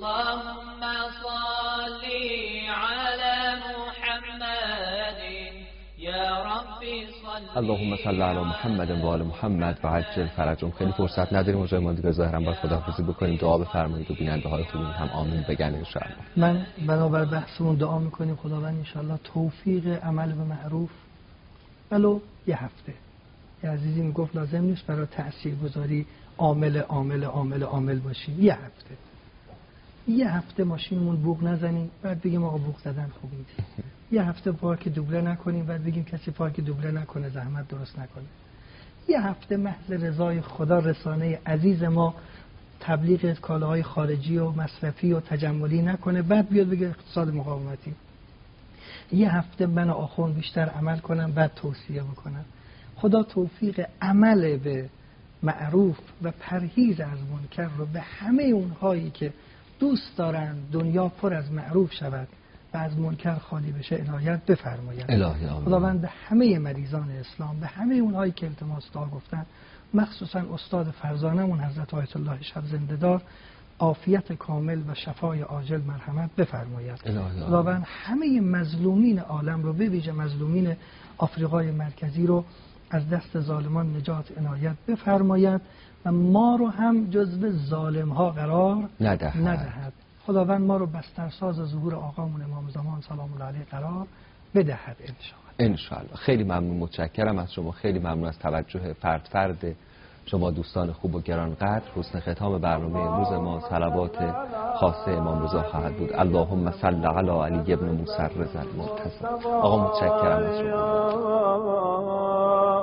اللهم صل على محمد یا ربی صل اللهم صل علی محمد و آل محمد و عجل فرجهم. خیلی فرصت نداریم اونجا ماندگار ظاهرا باید خداحافظی بکنیم. دعا بفرمایید و بیننده های خوبمون هم آمین بگن ان شاء الله. من بنابر بحثمون دعا میکنیم خداوند ان شاء الله توفیق عمل به معروف ولو یه هفته. یه عزیزی میگفت لازم نیست برای تاثیرگذاری عامل عامل عامل عامل باشیم. یه هفته یه هفته ماشینمون بوق نزنیم بعد بگیم آقا بوق زدن خوب نیست. یه هفته پارک دوبله نکنیم بعد بگیم کسی پارک دوبله نکنه زحمت درست نکنه. یه هفته محض رضای خدا رسانه عزیز ما تبلیغ کالاهای خارجی و مصرفی و تجملی نکنه بعد بیاد بگه اقتصاد مقاومتی. یه هفته من و آخوند بیشتر عمل کنم بعد توصیه بکنم. خدا توفیق عمل به معروف و پرهیز از منکر رو به همه اونهایی که دوست دارن دنیا پر از معروف شود و از منکر خالی بشه عنایت بفرماید. الهی آمین. خداوند به همه مریضان اسلام، به همه اونهایی که التماس دعا گفتن، مخصوصا استاد فرزانمون حضرت آیت الله شب زنده دار، عافیت کامل و شفای عاجل مرحمت بفرماید. خداوند همه مظلومین عالم رو به ویژه مظلومین آفریقای مرکزی رو از دست ظالمان نجات عنایت بفرماید و ما رو هم جزو ظالم ها قرار ندهد. ندهد. خداوند ما رو بسترساز ظهور آقامون امام زمان سلام الله علیه قرار بدهد ان شاء الله. خیلی ممنون، متشکرم از شما. خیلی ممنون از توجه فرد فرد شما دوستان خوب و گرانقدر. حسن ختام برنامه امروز ما صلوات خاصه امام رضا خواهد بود. اللهم صل علی علی ابن موسی رضا المرتضی. آقا متشکرم از شما.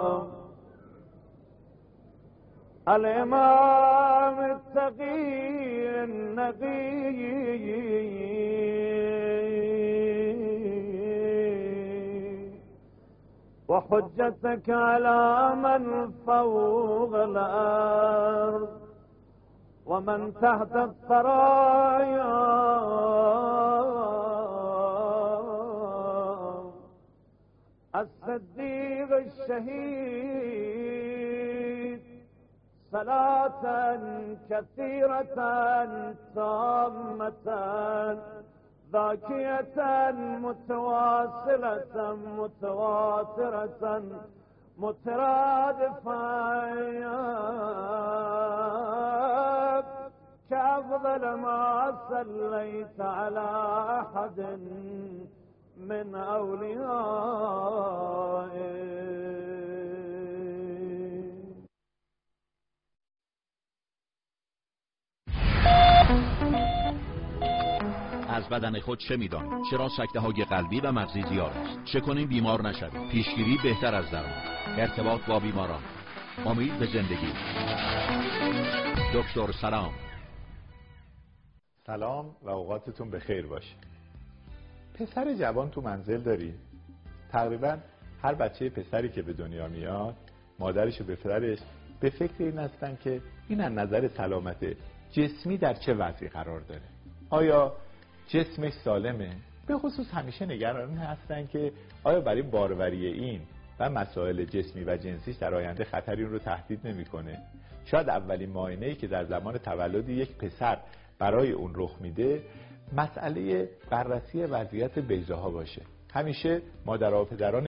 الامام التقی النقی وحجتك على من فوق الأرض ومن تحت الثرايا الصديق الشهيد صلاة كثيرة تامة ذاكية متواصلة متواترة مترادفة كأفضل ما صليت على أحد من أوليائك. از بدن خود چه می‌دانید؟ چرا سکته‌های قلبی و مغزی زیاد است؟ چه کنیم بیمار نشویم؟ پیشگیری بهتر از درمان. ارتباط با بیماران. امید به زندگی. دکتر سلام. سلام و اوقاتتون بخیر باشه. پسر جوان تو منزل داری؟ تقریبا هر بچه پسری که به دنیا میاد مادرش و پدرش به فکر این هستن که این از نظر سلامت جسمی در چه وضعی قرار داره. آیا جسمش سالمه؟ به خصوص همیشه نگران هستن که آیا برای باروری این و مسائل جسمی و جنسیش در آینده خطری اون رو تهدید نمیکنه؟ شاید اولین معاینه‌ای که در زمان تولد یک پسر برای اون رخ میده مسئله بررسی وضعیت بیضه‌ها باشه. همیشه مادرها و پدران